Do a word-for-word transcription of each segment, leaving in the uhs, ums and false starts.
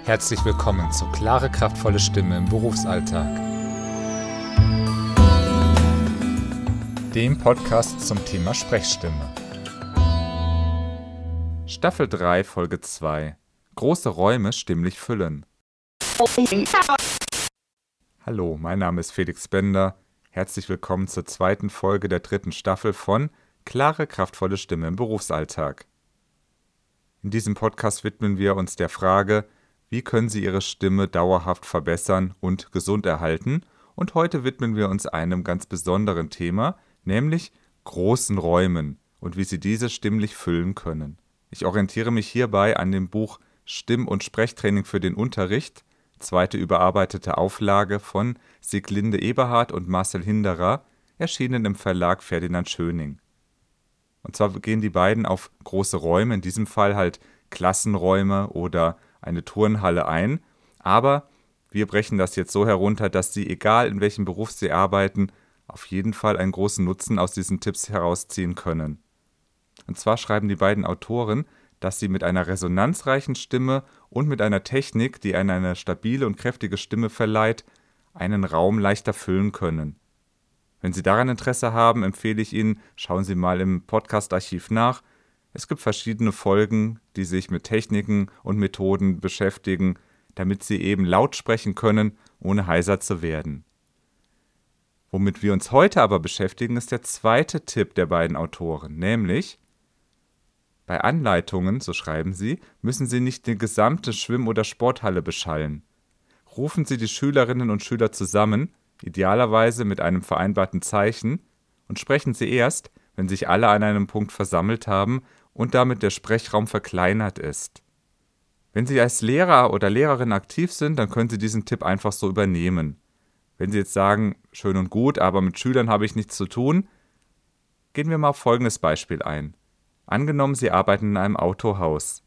Herzlich willkommen zu Klare, kraftvolle Stimme im Berufsalltag. Dem Podcast zum Thema Sprechstimme. Staffel drei, Folge zwei. Große Räume stimmlich füllen. Hallo, mein Name ist Felix Bender. Herzlich willkommen zur zweiten Folge der dritten Staffel von Klare, kraftvolle Stimme im Berufsalltag. In diesem Podcast widmen wir uns der Frage, wie können Sie Ihre Stimme dauerhaft verbessern und gesund erhalten? Und heute widmen wir uns einem ganz besonderen Thema, nämlich großen Räumen und wie Sie diese stimmlich füllen können. Ich orientiere mich hierbei an dem Buch Stimm- und Sprechtraining für den Unterricht, zweite überarbeitete Auflage von Sieglinde Eberhardt und Marcel Hinderer, erschienen im Verlag Ferdinand Schöning. Und zwar gehen die beiden auf große Räume, in diesem Fall halt Klassenräume oder eine Turnhalle ein, aber wir brechen das jetzt so herunter, dass Sie, egal in welchem Beruf Sie arbeiten, auf jeden Fall einen großen Nutzen aus diesen Tipps herausziehen können. Und zwar schreiben die beiden Autoren, dass sie mit einer resonanzreichen Stimme und mit einer Technik, die ihnen eine stabile und kräftige Stimme verleiht, einen Raum leichter füllen können. Wenn Sie daran Interesse haben, empfehle ich Ihnen, schauen Sie mal im Podcast-Archiv nach. Es gibt verschiedene Folgen, die sich mit Techniken und Methoden beschäftigen, damit Sie eben laut sprechen können, ohne heiser zu werden. Womit wir uns heute aber beschäftigen, ist der zweite Tipp der beiden Autoren, nämlich: Bei Anleitungen, so schreiben sie, müssen Sie nicht die gesamte Schwimm- oder Sporthalle beschallen. Rufen Sie die Schülerinnen und Schüler zusammen, idealerweise mit einem vereinbarten Zeichen, und sprechen Sie erst, wenn sich alle an einem Punkt versammelt haben und damit der Sprechraum verkleinert ist. Wenn Sie als Lehrer oder Lehrerin aktiv sind, dann können Sie diesen Tipp einfach so übernehmen. Wenn Sie jetzt sagen, schön und gut, aber mit Schülern habe ich nichts zu tun, gehen wir mal auf folgendes Beispiel ein. Angenommen, Sie arbeiten in einem Autohaus.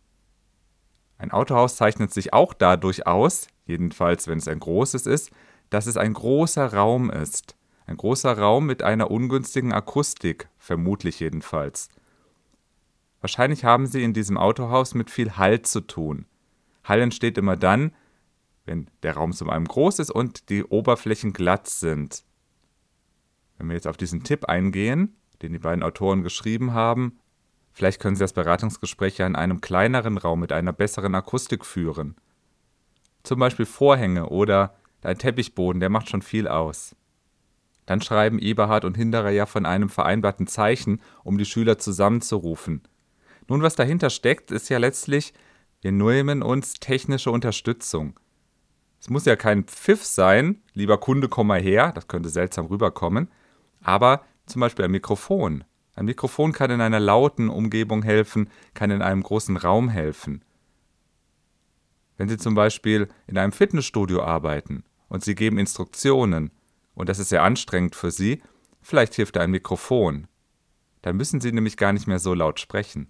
Ein Autohaus zeichnet sich auch dadurch aus, jedenfalls wenn es ein großes ist, dass es ein großer Raum ist. Ein großer Raum mit einer ungünstigen Akustik, vermutlich jedenfalls. Wahrscheinlich haben Sie in diesem Autohaus mit viel Hall zu tun. Hall entsteht immer dann, wenn der Raum zum einen groß ist und die Oberflächen glatt sind. Wenn wir jetzt auf diesen Tipp eingehen, den die beiden Autoren geschrieben haben, vielleicht können Sie das Beratungsgespräch ja in einem kleineren Raum mit einer besseren Akustik führen. Zum Beispiel Vorhänge oder ein Teppichboden, der macht schon viel aus. Dann schreiben Eberhardt und Hinderer ja von einem vereinbarten Zeichen, um die Schüler zusammenzurufen. Nun, was dahinter steckt, ist ja letztlich, wir nehmen uns technische Unterstützung. Es muss ja kein Pfiff sein, lieber Kunde, komm mal her, das könnte seltsam rüberkommen, aber zum Beispiel ein Mikrofon. Ein Mikrofon kann in einer lauten Umgebung helfen, kann in einem großen Raum helfen. Wenn Sie zum Beispiel in einem Fitnessstudio arbeiten und Sie geben Instruktionen, und das ist sehr anstrengend für Sie, vielleicht hilft ein Mikrofon. Dann müssen Sie nämlich gar nicht mehr so laut sprechen.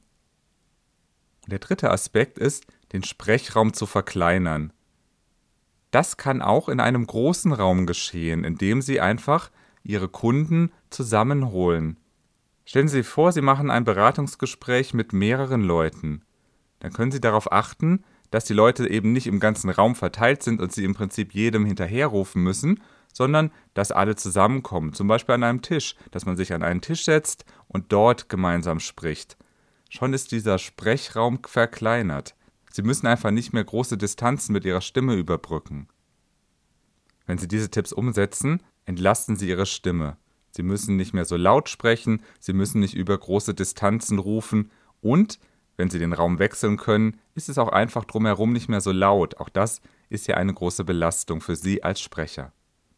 Der dritte Aspekt ist, den Sprechraum zu verkleinern. Das kann auch in einem großen Raum geschehen, indem Sie einfach Ihre Kunden zusammenholen. Stellen Sie sich vor, Sie machen ein Beratungsgespräch mit mehreren Leuten. Dann können Sie darauf achten, dass die Leute eben nicht im ganzen Raum verteilt sind und Sie im Prinzip jedem hinterherrufen müssen, sondern dass alle zusammenkommen, zum Beispiel an einem Tisch, dass man sich an einen Tisch setzt und dort gemeinsam spricht. Schon ist dieser Sprechraum verkleinert. Sie müssen einfach nicht mehr große Distanzen mit Ihrer Stimme überbrücken. Wenn Sie diese Tipps umsetzen, entlasten Sie Ihre Stimme. Sie müssen nicht mehr so laut sprechen, Sie müssen nicht über große Distanzen rufen und, wenn Sie den Raum wechseln können, ist es auch einfach drumherum nicht mehr so laut. Auch das ist ja eine große Belastung für Sie als Sprecher.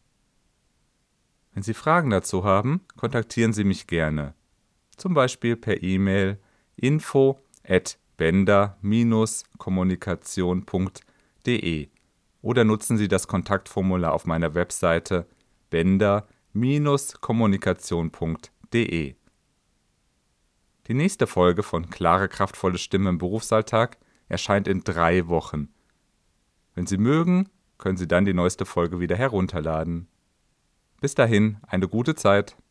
Wenn Sie Fragen dazu haben, kontaktieren Sie mich gerne. Zum Beispiel per E-Mail info at bender Bindestrich kommunikation punkt de oder nutzen Sie das Kontaktformular auf meiner Webseite bender Bindestrich kommunikation punkt de. Die nächste Folge von Klare, kraftvolle Stimme im Berufsalltag erscheint in drei Wochen. Wenn Sie mögen, können Sie dann die neueste Folge wieder herunterladen. Bis dahin, eine gute Zeit.